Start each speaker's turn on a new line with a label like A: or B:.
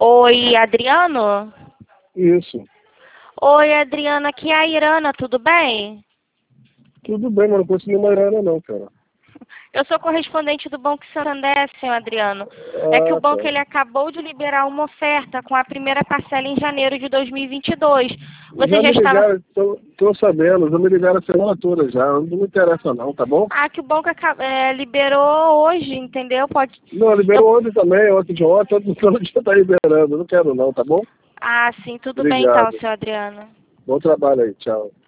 A: Oi, Adriano?
B: Isso.
A: Oi, Adriano, aqui é a Irana, tudo bem?
B: Tudo bem, mas não conheço nenhuma Irana não, cara.
A: Eu sou correspondente do Banco Santander, senhor Adriano. É que o
B: Tá.
A: banco ele acabou de liberar uma oferta com a primeira parcela em janeiro de 2022. Você
B: Já
A: já
B: me
A: estava...
B: ligaram, tô sabendo, já me ligaram a semana toda já. Não me interessa não, tá bom?
A: Ah, que o banco liberou hoje, entendeu? Pode...
B: Não,
A: Eu...
B: liberou ontem também, ontem de ontem, todo dia tá liberando. Não quero não, tá bom?
A: Ah, sim, tudo bem então,
B: Obrigado.
A: senhor Adriano.
B: Bom trabalho aí, tchau.